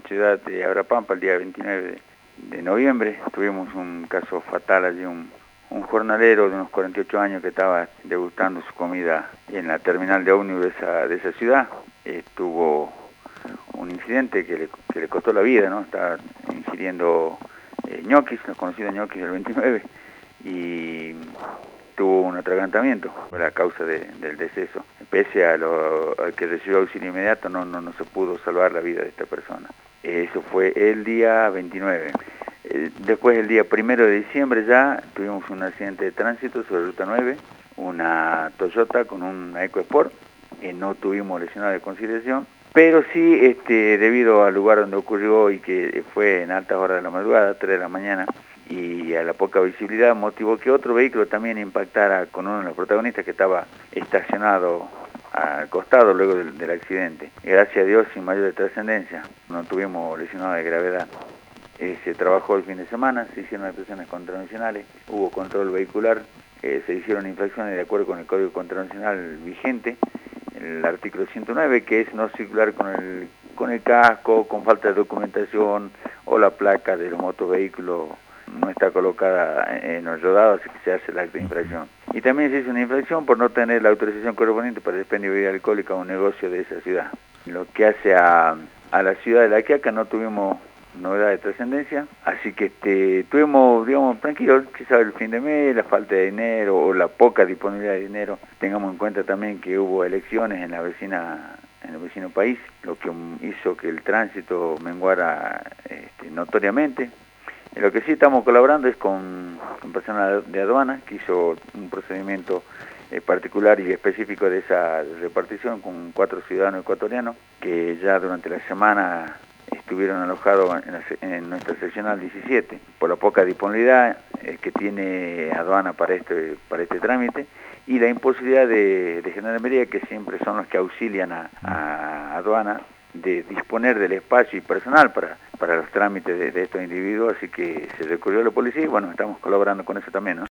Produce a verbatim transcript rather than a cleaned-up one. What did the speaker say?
ciudad de Abrapampa el día veintinueve de noviembre. Tuvimos un caso fatal allí, un, un jornalero de unos cuarenta y ocho años que estaba degustando su comida en la terminal de ómnibus de esa, de esa ciudad. Eh, tuvo un incidente que le, que le costó la vida, ¿no? Estaba ingiriendo eh, ñoquis, los conocidos ñoquis del veintinueve, y tuvo un atragantamiento, fue la causa de, del deceso. Pese a, lo, a que recibió auxilio inmediato, no, no, no se pudo salvar la vida de esta persona. Eso fue el día veintinueve. Después, el día primero de diciembre ya, tuvimos un accidente de tránsito sobre Ruta nueve, una Toyota con una EcoSport, eh, no tuvimos lesionados de conciliación, pero sí, este, debido al lugar donde ocurrió y que fue en altas horas de la madrugada, tres de la mañana, y a la poca visibilidad, motivó que otro vehículo también impactara con uno de los protagonistas que estaba estacionado al costado luego del, del accidente. Gracias a Dios, sin mayor trascendencia, no tuvimos lesionados de gravedad. Eh, se trabajó el fin de semana, se hicieron actuaciones contravencionales, hubo control vehicular, eh, se hicieron infracciones de acuerdo con el Código Contravencional vigente, el artículo ciento nueve, que es no circular con el, con el casco, con falta de documentación o la placa del motovehículo no está colocada en los rodados, así que se hace el acto de infracción. Y también se hizo una infracción por no tener la autorización correspondiente para el expendio de bebida alcohólica a un negocio de esa ciudad. Lo que hace a, a la ciudad de La Quiaca, no tuvimos novedad de trascendencia, así que este, estuvimos, digamos, tranquilos, quizás el fin de mes, la falta de dinero o la poca disponibilidad de dinero. Tengamos en cuenta también que hubo elecciones en la vecina, en el vecino país, lo que hizo que el tránsito menguara este, notoriamente. Lo que sí estamos colaborando es con, con personal de aduana que hizo un procedimiento eh, particular y específico de esa repartición con cuatro ciudadanos ecuatorianos que ya durante la semana estuvieron alojados en, la, en nuestra seccional diecisiete. Por la poca disponibilidad eh, que tiene aduana para este, para este trámite y la imposibilidad de, de Gendarmería, que siempre son los que auxilian a, a aduana, de disponer del espacio y personal para, para los trámites de, de estos individuos, así que se recurrió a la policía y bueno, estamos colaborando con eso también, ¿no?